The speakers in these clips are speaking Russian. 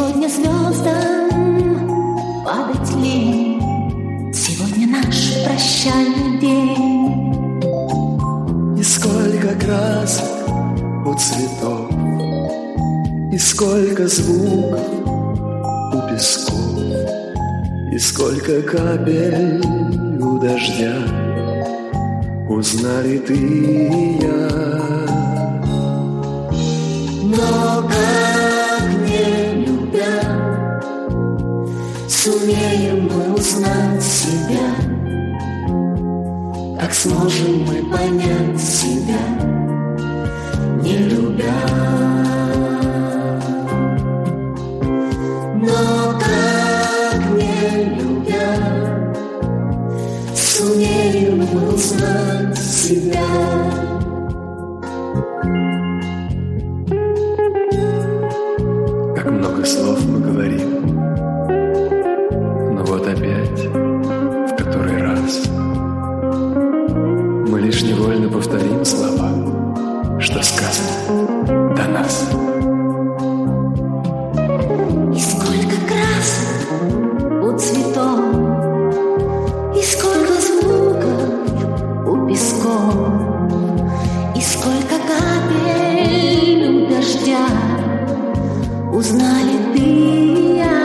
сегодня звездам падать лень. Сегодня наш прощальный день. И сколько красок у цветов, и сколько звуков у песков, и сколько капель у дождя узнали ты и я. Но как не любя, сумеем мы узнать себя, как сможем мы понять себя, не любя. Но как не любя, сумеем мы узнать себя. Как много слов мы говорим, но вот опять, в который раз, мы лишь невольно повторим слова, что сказано до нас. И сколько красок у цветов, и сколько звуков у песков, и сколько капель у дождя узнали ты и я.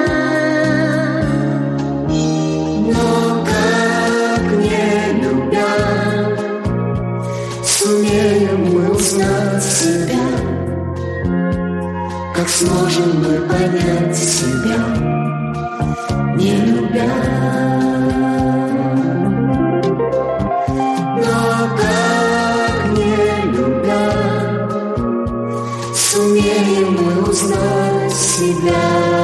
Но как не любя, сумеем мы узнать себя, как сможем мы понять себя, не любя. Но как не любя, сумеем мы узнать себя.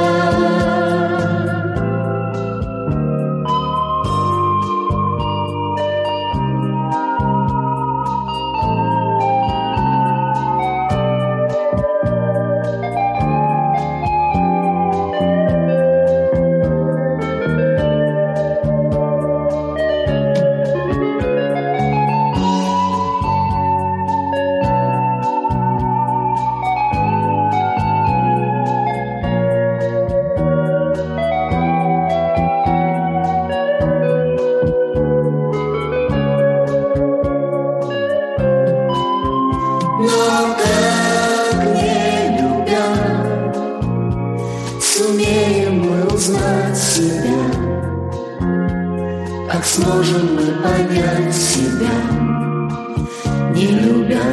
Но как не любя, сумеем мы узнать себя, как сможем мы понять себя, не любя.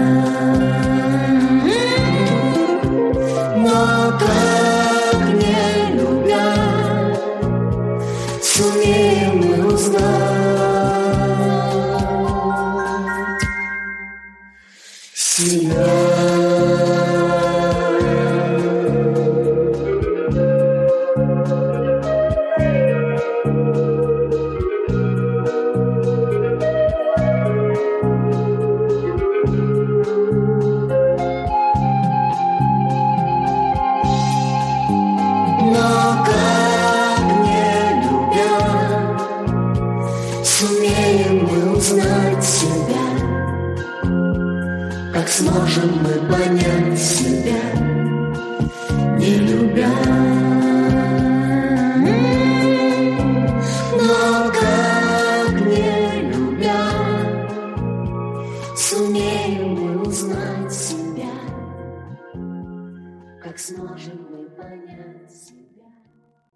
Но как не любя, сумеем мы узнать себя. Но как не любя, сумеем мы узнать себя, как сможем мы понять себя, не любя. Но как не любя, сумеем мы узнать себя, как сможем мы понять себя.